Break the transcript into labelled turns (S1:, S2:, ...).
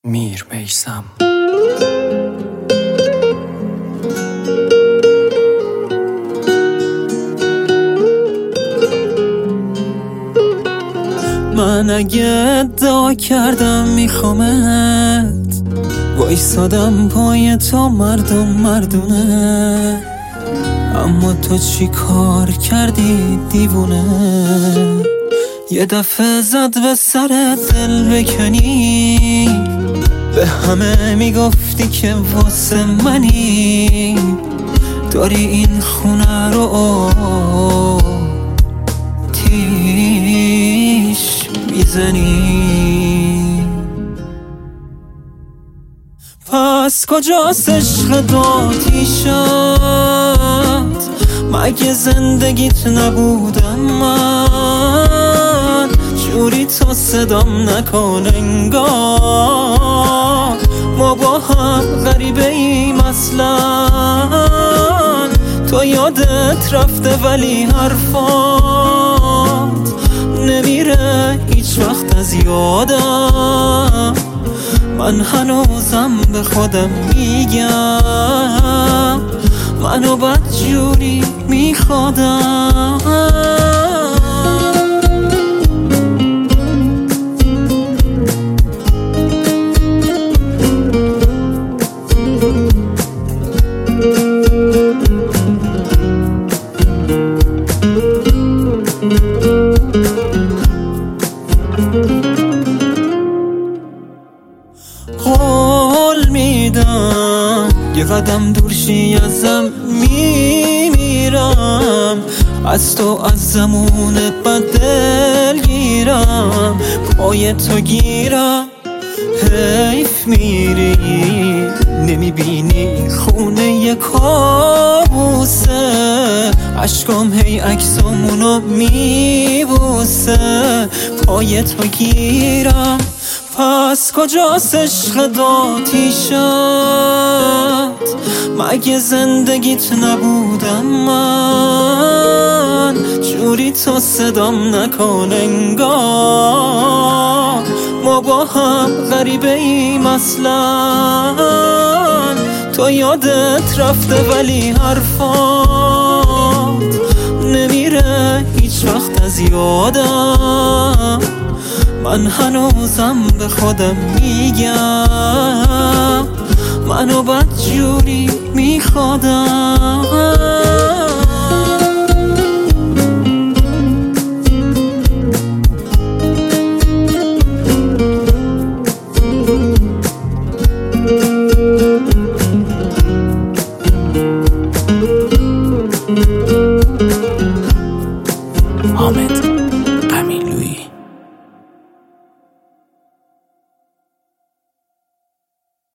S1: میر میثم. من اگه ادعا کردم میخوامت، وایسادم پای تو مردونه، اما تو چی کار کردی دیوونه؟ یه دفعه زد به سر دل بکنی، به همه میگفتی که واسه منی، داری این خونه رو آتیش میزنی. پس کجاست عشق داتیشت؟ مگه زندگیت نبودم من؟ جوری تو صدام نکن انگار ما با هم غریبه ایم اصلا. تو یادت رفته ولی حرفات نمیره هیچ وقت از یادم. من هنوزم به خودم میگم منو بدجوری میخوادم. قول میدم یه قدم دورشی ازم میمیرم، از تو از زمون بدل گیرم، پای تو گیرم. حیف میری نمیبینی خونه یه کابوسه، عشقام هی عکسامونو میبوسه، پای تو گیرم. پس کجاست عشق داتیشت؟ مگه زندگیت نبودم من؟ جوری تو صدام نکن انگار ما با هم غریبه ایم اصلا. تو یادت رفته ولی حرفات نمیره هیچ وقت از یادم. من هنوزم به خودم میگم منو بدجوری میخوادم.